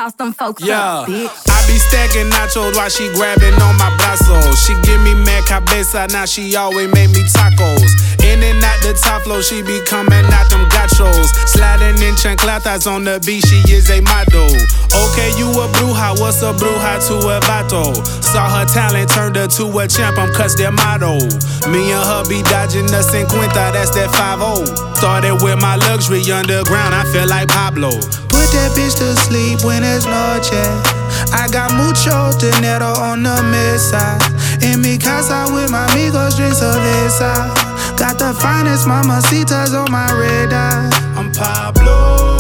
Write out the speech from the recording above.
toss them folks Yeah, up, bitch. I be stacking nachos while she grabbing on my brazos. She give me mad cabeza, now she always make me tacos. In and out the top flow, she be coming out them gachos. Sliding in chanclatas on the beach, she is a model. Okay, you a bruja, what's a bruja to a vato? Saw her talent, turned her to a champ, I'm cuss their motto. Me and her be dodging the 50, that's that 5-0. Started with my luxury underground, I feel like Pablo. Put that bitch to sleep when there's no chat. I got mucho dinero on the mesa. In mi casa with my amigos, drink cerveza. Got the finest mamacitas on my radar. I'm Pablo.